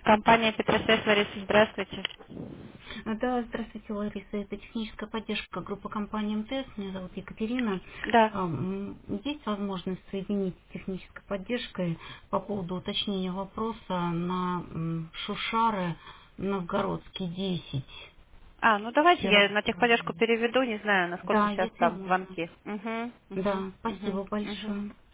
Компания Петросвязь, Лариса, здравствуйте. Да, здравствуйте, Лариса. Это техническая поддержка группы компании МТС. Меня зовут Екатерина. Да. Есть возможность соединить с технической поддержкой по поводу уточнения вопроса на Шушары Новгородский 10. Ну давайте Вчера. я на техподдержку переведу, не знаю, насколько Да, сейчас если там можно. звонки. Угу, угу, Да, угу, спасибо угу. большое.